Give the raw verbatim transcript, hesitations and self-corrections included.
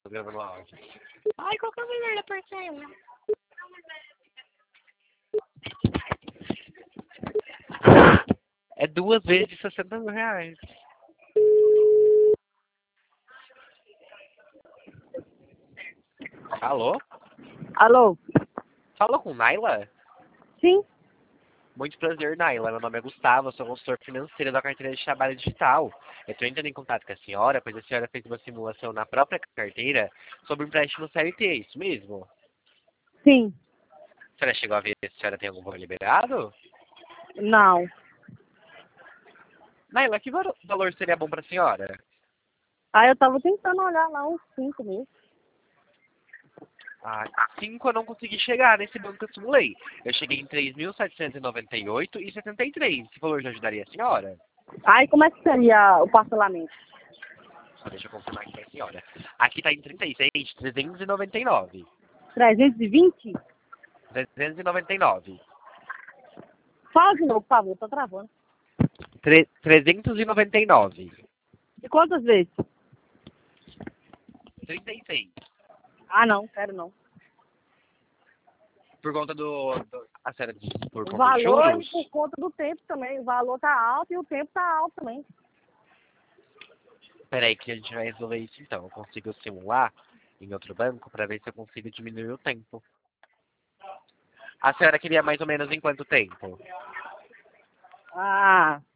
tô gravando o áudio. Ai, qual que é o valor da parcela? É duas vezes sessenta mil reais. Alô? Alô? Falou com Naila? Sim? Muito prazer, Naila. Meu nome é Gustavo, sou consultor financeiro da carteira de trabalho digital. Eu estou entrando em contato com a senhora, pois a senhora fez uma simulação na própria carteira sobre empréstimo C L T, é isso mesmo? Sim. A senhora chegou a ver se a senhora tem algum valor liberado? Não. Naila, que valo- valor seria bom para a senhora? Ah, eu tava tentando olhar lá uns cinco mil. Ah, cinco eu não consegui chegar nesse banco que eu simulei. Eu cheguei em três mil setecentos e noventa e oito e setenta e três. Esse valor já ajudaria a senhora? Aí como é que seria o parcelamento? Só deixa eu confirmar aqui para a senhora. Aqui está em trinta e seis, trezentos e noventa e nove. trezentos e vinte? trezentos e noventa e nove. Fala de novo, por favor, tô travando. Tre- trezentos e noventa e nove. E quantas vezes? trinta e seis. Ah, não, quero não. Por conta do... do a senhora disse por O conta dos valor e juros? por conta do tempo também. O valor tá alto e o tempo tá alto também. Peraí que a gente vai resolver isso então. Eu consigo simular em outro banco para ver se eu consigo diminuir o tempo. A senhora queria mais ou menos em quanto tempo? Ah,